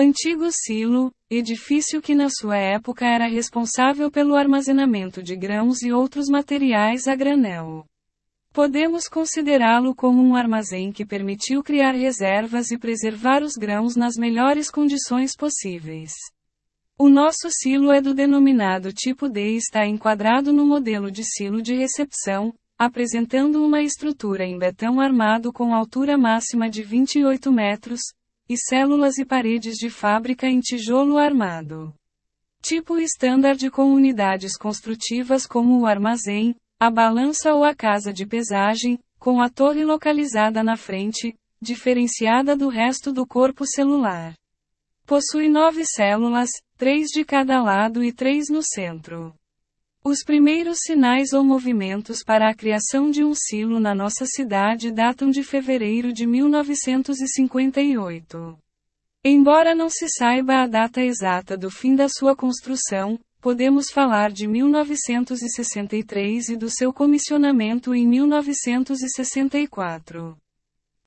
Antigo silo, edifício que na sua época era responsável pelo armazenamento de grãos e outros materiais a granel. Podemos considerá-lo como um armazém que permitiu criar reservas e preservar os grãos nas melhores condições possíveis. O nosso silo é do denominado tipo D e está enquadrado no modelo de silo de recepção, apresentando uma estrutura em betão armado com altura máxima de 28 metros, e células e paredes de fábrica em tijolo armado. Tipo standard com unidades construtivas como o armazém, a balança ou a casa de pesagem, com a torre localizada na frente, diferenciada do resto do corpo celular. Possui 9 células, 3 de cada lado e 3 no centro. Os primeiros sinais ou movimentos para a criação de um silo na nossa cidade datam de fevereiro de 1958. Embora não se saiba a data exata do fim da sua construção, podemos falar de 1963 e do seu comissionamento em 1964.